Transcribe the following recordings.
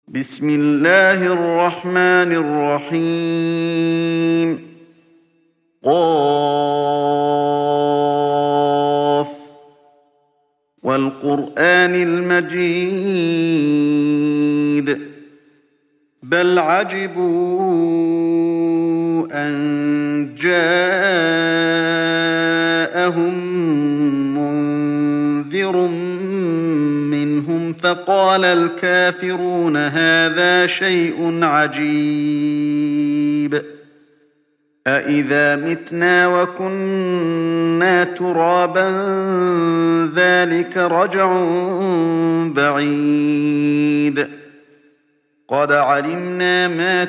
بسم الله الرحمن الرحيم قاف والقرآن المجيد بل عجبوا أن جاءهم منذر منهم فقال الكافرون هذا شيء عجيب أإذا متنا وكنا ترابا ذلك رجع بعيد قد علمنا ما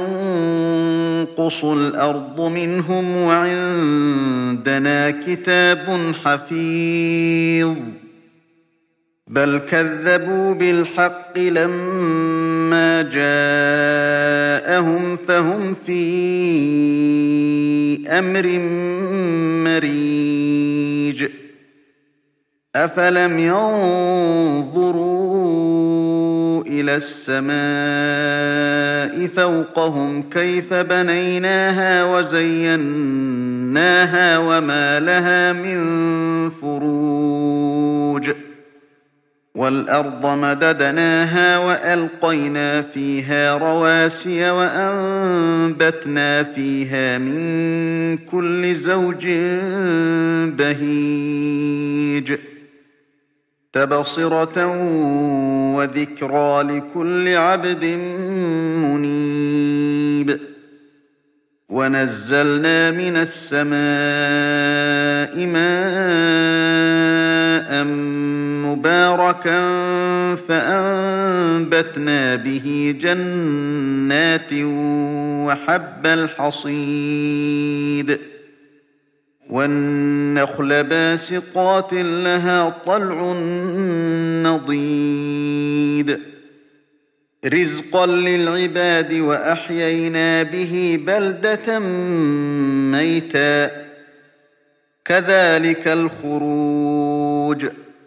تنقص الأرض منهم وعندنا كتاب حفيظ بل كذبوا بالحق لما جاءهم فهم في أمر مريج أفلم ينظروا إلى السماء فوقهم كيف بنيناها وزيناها وما لها من فروج والأرض مددناها وألقينا فيها رواسي وأنبتنا فيها من كل زوج بهيج تبصرة وذكرى لكل عبد منيب ونزلنا من السماء ماء مباركا فأنبتنا به جنات وحب الحصيد والنخل باسقات لها طلع نضيد رزقا للعباد وأحيينا به بلدة ميتا كذلك الخروج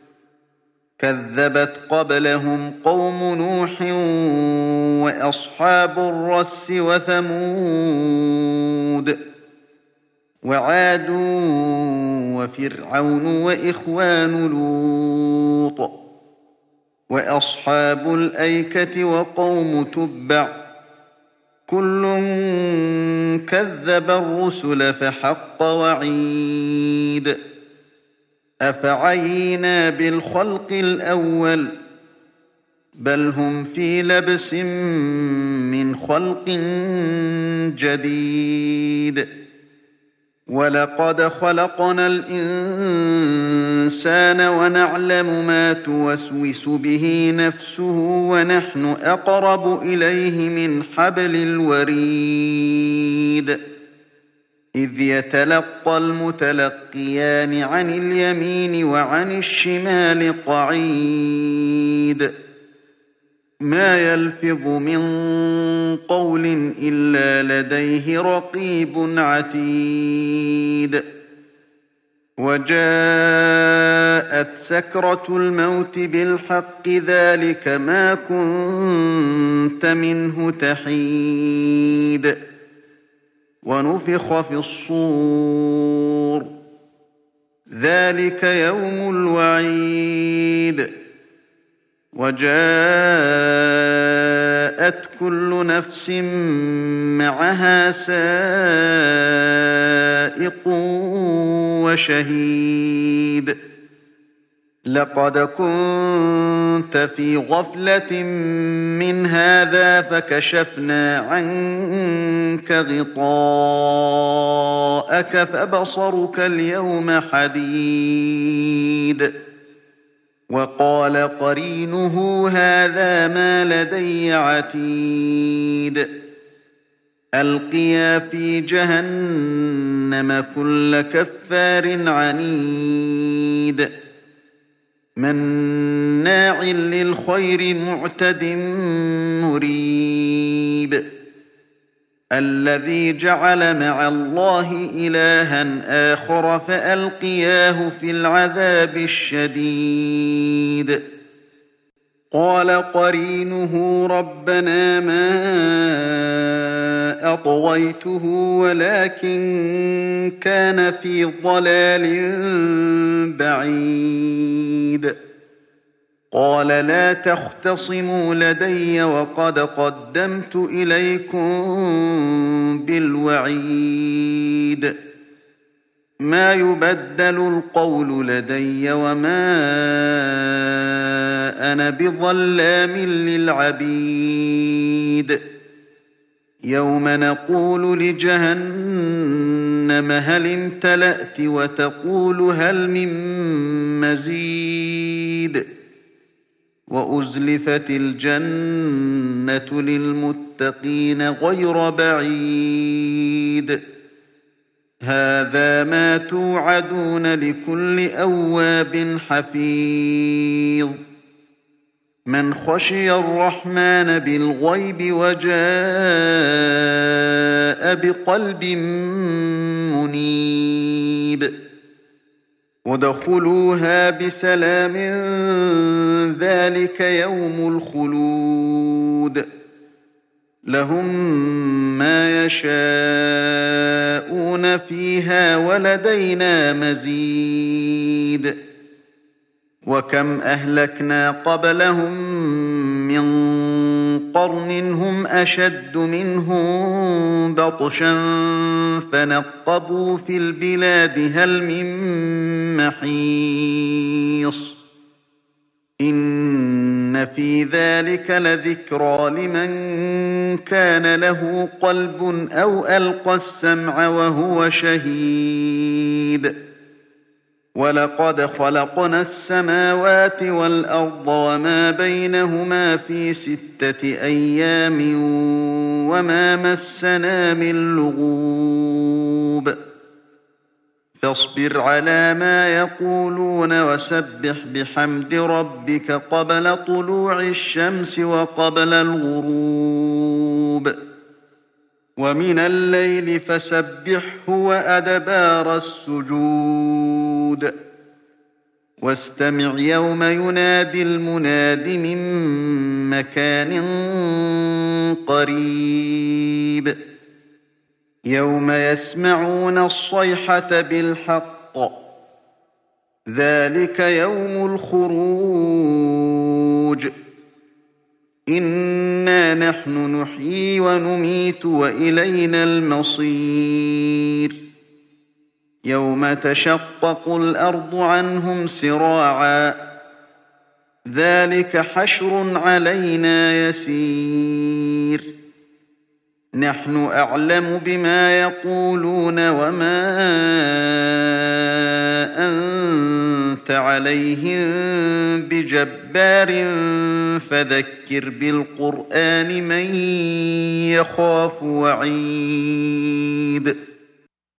كذبت قبلهم قوم نوح وأصحاب الرس وثمود وعاد وفرعون وإخوان لوط وأصحاب الأيكة وقوم تبع كل كذب الرسل فحق وعيد أفعينا بالخلق الأول بل هم في لبس من خلق جديد ولقد خلقنا الإنسان ونعلم ما توسوس به نفسه ونحن أقرب إليه من حبل الوريد إذ يتلقى المتلقيان عن اليمين وعن الشمال قعيد ما يلفظ من قول إلا لديه رقيب عتيد وجاءت سكرة الموت بالحق ذلك ما كنت منه تحيد ونفخ في الصور ذلك يوم الوعيد وجاءت كل نفس معها سائق وشهيد لقد كنت في غفلة من هذا فكشفنا عنك غطاءك فبصرك اليوم حديد وقال قرينه هذا ما لدي عتيد ألقيا في جهنم كل كفار عنيد مناع للخير معتد مريب الذي جعل مع الله إلها آخر فألقياه في العذاب الشديد قال قرينه ربنا ما أطغيته ولكن كان في ضلال بعيد. قال لا تختصموا لدي وقد قدمت إليكم بالوعيد. ما يبدل القول لدي وما أنا بظلام للعبيد. يوم نقول لجهنم هل امتلأت وتقول هل من مزيد. وأزلفت الجنة للمتقين غير بعيد. هذا ما توعدون لكل أواب حفيظ. من خشي الرحمن بالغيب وجاء بقلب منيب. ادخلوها بسلام ذلك يوم الخلود. لهم ما يشاءون فيها ولدينا مزيد. وكم أهلكنا قبلهم من قرن هم أشد منهم بطشا فنقبوا في البلاد هل من محيص. إن في ذلك لذكرى لمن كان له قلب أو ألقى السمع وهو شهيد. ولقد خلقنا السماوات والأرض وما بينهما في 6 أيام وما مسنا من لغوب. فاصبر على ما يقولون وسبح بحمد ربك قبل طلوع الشمس وقبل الغروب. ومن الليل فسبحه وأدبار السجود. واستمع يوم ينادي المناد من مكان قريب. يوم يسمعون الصيحة بالحق. ذلك يوم الخروج. إنا نحن نحيي ونميت وإلينا المصير. يوم تشقق الأرض عنهم سراعا. ذلك حشر علينا يسير. نحن أعلم بما يقولون وما أنت عليهم بجبار فذكر بالقرآن من يخاف وعيد.